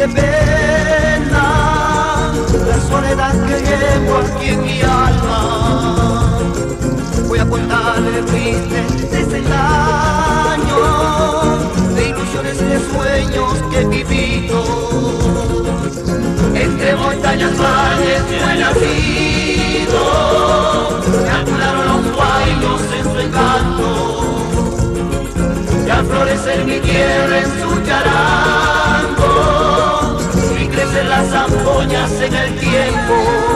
triste pena, la soledad que llevo aquí en mi alma. Voy a contarle triste desengaño, de ilusiones y de sueños que he vivido. Entre montañas, valles, yo he nacido, me acularon los guayos en su encanto, y al florecer mi tierra en su charango, y crecen las zampoñas en el tiempo.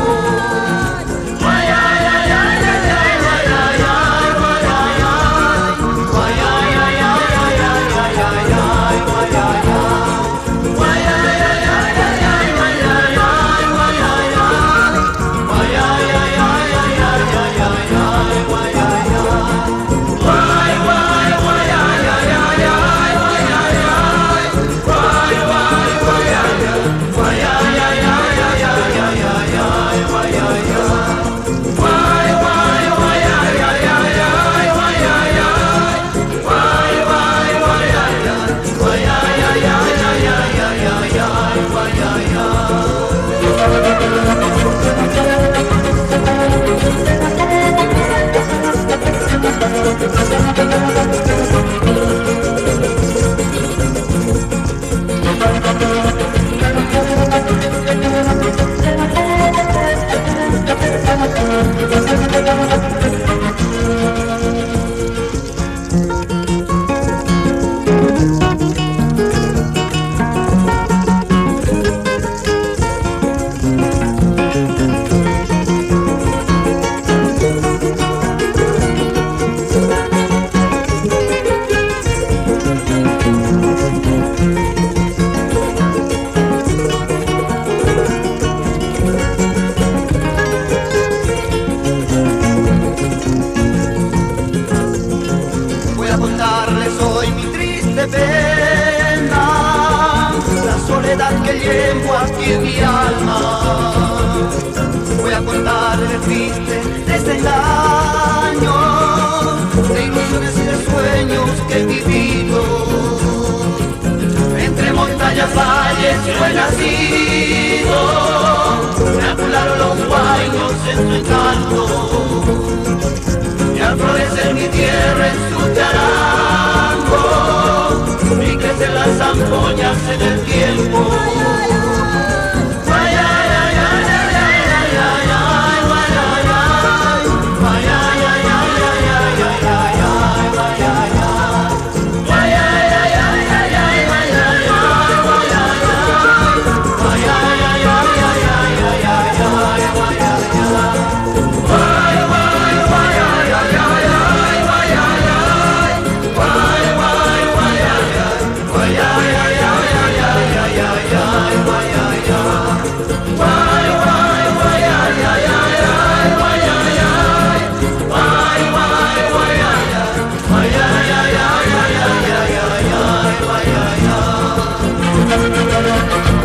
Pena, la soledad que llevo aquí en mi alma. Voy a contar el triste desengaño, de ilusiones y de sueños que he vivido. Entre montañas, valles, yo he nacido, me acularon los guayos en su encanto, y al florecer mi tierra en su charango, y crecen las zampoñas en el tiempo.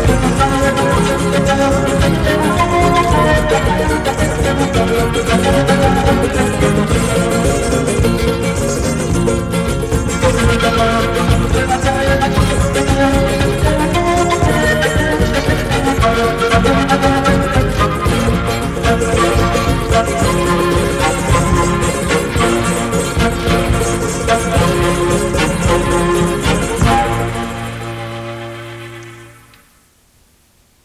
Thank you.